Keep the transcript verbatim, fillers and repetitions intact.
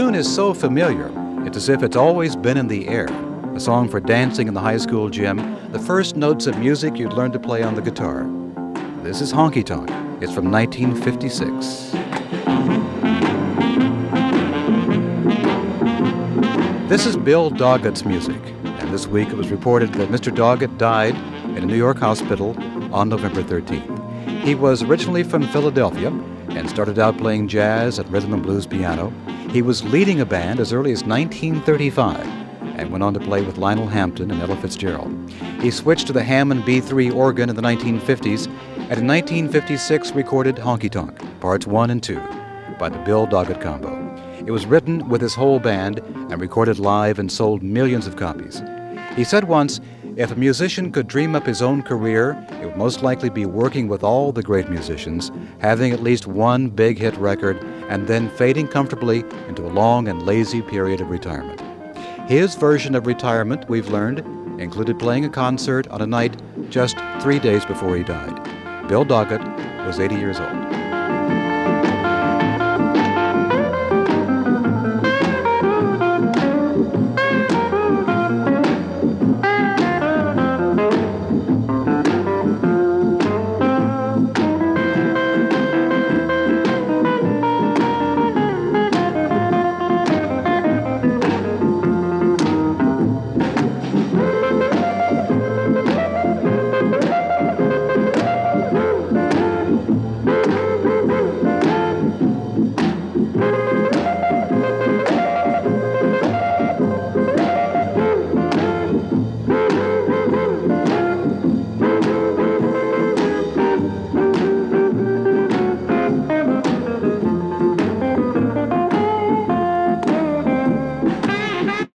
tune is so familiar, it's as if it's always been in the air. A song for dancing in the high school gym, the first notes of music you'd learn to play on the guitar. This is Honky Tonk. It's from nineteen fifty-six. This is Bill Doggett's music, and this week it was reported that Mister Doggett died in a New York hospital on November thirteenth. He was originally from Philadelphia and started out playing jazz and rhythm and blues piano. He was leading a band as early as nineteen thirty-five and went on to play with Lionel Hampton and Ella Fitzgerald. He switched to the Hammond B three organ in the nineteen fifties, and in nineteen fifty-six recorded Honky Tonk, Parts one and two, by the Bill Doggett Combo. It was written with his whole band and recorded live and sold millions of copies. He said once, if a musician could dream up his own career, it would most likely be working with all the great musicians, having at least one big hit record, and then fading comfortably into a long and lazy period of retirement. His version of retirement, we've learned, included playing a concert on a night just three days before he died. Bill Doggett was eighty years old.